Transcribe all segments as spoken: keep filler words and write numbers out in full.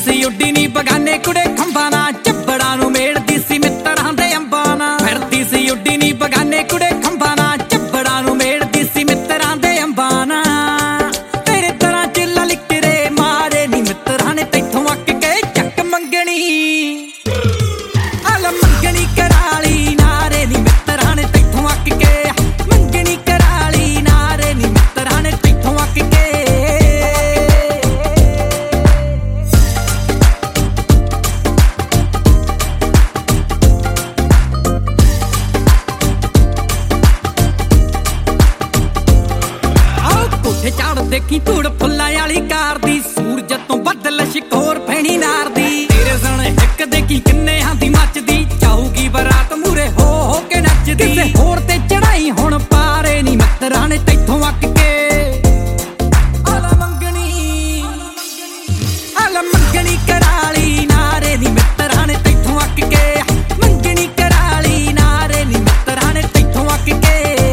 ਸੀ ਉੱਡੀ ਨੀ ਬਗਾਨੇ ਕੁੜੇ ਖੰਭਾਂ ਨਾਲ, ਚੱਬੜਾਂ ਨੂੰ ਮੇੜਦੀ ਸੀ ਮਿੱਤਰਾਂ ਦੇ ਅੰਬਾਂ ਨਾਲ। ਫਿਰਦੀ ਸੀ ਉੱਡੀ ਨੀ ਬਗਾਨੇ ਕੁੜੇ ਖੰਭਾਂ ਨਾਲ, ਚੱਬੜਾਂ ਨੂੰ ਮੇੜਦੀ ਸੀ ਮਿੱਤਰਾਂ ਦੇ ਅੰਬਾਂ ਨਾਲ। ਤੇਰੇ ਤਰ੍ਹਾਂ ਚ ਲਲਿਕਰੇ ਮਾਰੇ ਨੀ ਮਿੱਤਰਾਂ ਨੇ ਤੈਥੋਂ ਅੱਕ ਕੇ ਚੱਕ ਮੰਗਣੀ। ਆਲਾ ਮੰਗਣੀ ਕਰਾਲੀ ਨਾਰੇ ਨੀ ਮਿੱਤਰਾਂ ਨੇ ਤੈਥੋਂ ਅੱਕ ਕੇ, ਮੰਗਣੀ ਕਰਾਲੀ ਨਾਰੇ ਨੀ ਮਿੱਤਰਾਂ ਨੇ ਤੈਥੋਂ ਅੱਕ ਕੇ। ਝਾੜ ਦੇਖੀ ਧੂੜ ਫੁੱਲਾਂ ਵਾਲੀ ਕਾਰ ਦੀ, ਸੂਰਜ ਤੋਂ ਬੱਦਲ ਸ਼ਿਕੋਰ ਫੈਣੀ ਨਾਰ ਦੀ। ਤੇਰੇ ਸਣ ਇੱਕ ਦੇਖੀ ਕਿੰਨਿਆਂ ਦੀ ਮੱਚਦੀ, ਜਾਊਗੀ ਬਰਾਤ ਮੂਰੇ ਹੋ ਹੋ ਕੇ ਨੱਚਦੀ। ਕਿਸੇ ਹੋਰ ਤੇ ਚੜਾਈ ਹੁਣ ਪਾਰੇ ਨੀ ਮਿੱਤਰਾਂ ਨੇ ਤੈਥੋਂ ਅੱਕ ਕੇ। ਆਲਾ ਮੰਗਣੀ ਆਲਾ ਮੰਗਣੀ ਕਰਾਲੀ ਨਾਰੇ ਨੀ ਮਿੱਤਰਾਂ ਨੇ ਤੈਥੋਂ ਅੱਕ ਕੇ, ਮੰਗਣੀ ਕਰਾਲੀ ਨਾਰੇ ਨੀ ਮਿੱਤਰਾਂ ਨੇ ਤੈਥੋਂ ਅੱਕ ਕੇ।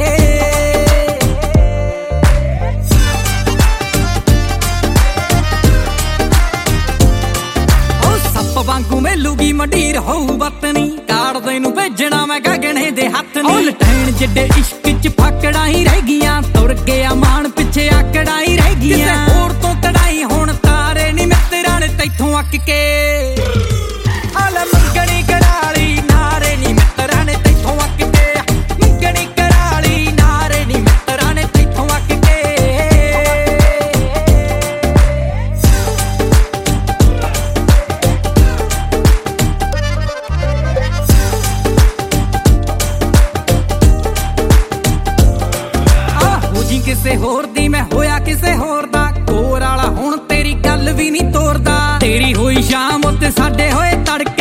ਵਾਂਗੂ ਮੇਲੂਗੀ ਮੰਡੀਰ ਹੋਊ ਵਤਨੀ, ਕਾੜਦੇ ਨੂੰ ਭੇਜਣਾ ਮੈਂ ਗਗਨੇ ਦੇ ਹੱਥ ਨੀ। ਉਹ ਲਟੈਣ ਜਿੱਡੇ ਇਸ਼ਕ ਚ ਫਾਕੜਾਂ ਹੀ ਰਹਿ ਗਈਆਂ, ਤੁਰ ਗਿਆ ਮਾਣ ਪਿੱਛੇ ਆਕੜਾਂ ਹੀ ਰਹਿ ਗਈਆਂ। ਕਿਸੇ ਹੋਰ ਤੋਂ ਕਢਾਈ ਹੁਣ ਤਾਰੇ ਨੀ ਮਿੱਤਰਾਂ ਨੇ ਤੈਥੋਂ ਅੱਕ ਕੇ। ਆਲਾ ਮੰਗਣੀ ਕਰਾਲੀ ਨਾਰੇ ਨੀ ਮਿੱਤਰਾਂ ਨੇ ਤੈਥੋਂ ਅੱਕ ਕੇ, ਮੰਗਣੀ ਕਰਾਲੀ ਨਾਰੇ ਨੀ ਮਿੱਤਰਾਂ ਨੇ ਤੈਥੋਂ ਅੱਕ ਕੇ। ਕਿਸੇ ਹੋਰ ਦੀ ਮੈਂ ਹੋਇਆ ਕਿਸੇ ਹੋਰ ਦਾ, ਕੋਰ ਵਾਲਾ ਹੁਣ ਤੇਰੀ ਗੱਲ ਵੀ ਨਹੀਂ ਤੋਰਦਾ। ਤੇਰੀ ਹੋਈ ਸ਼ਾਮ ਉੱਤੇ ਸਾਡੇ ਹੋਏ ਤੜਕੇ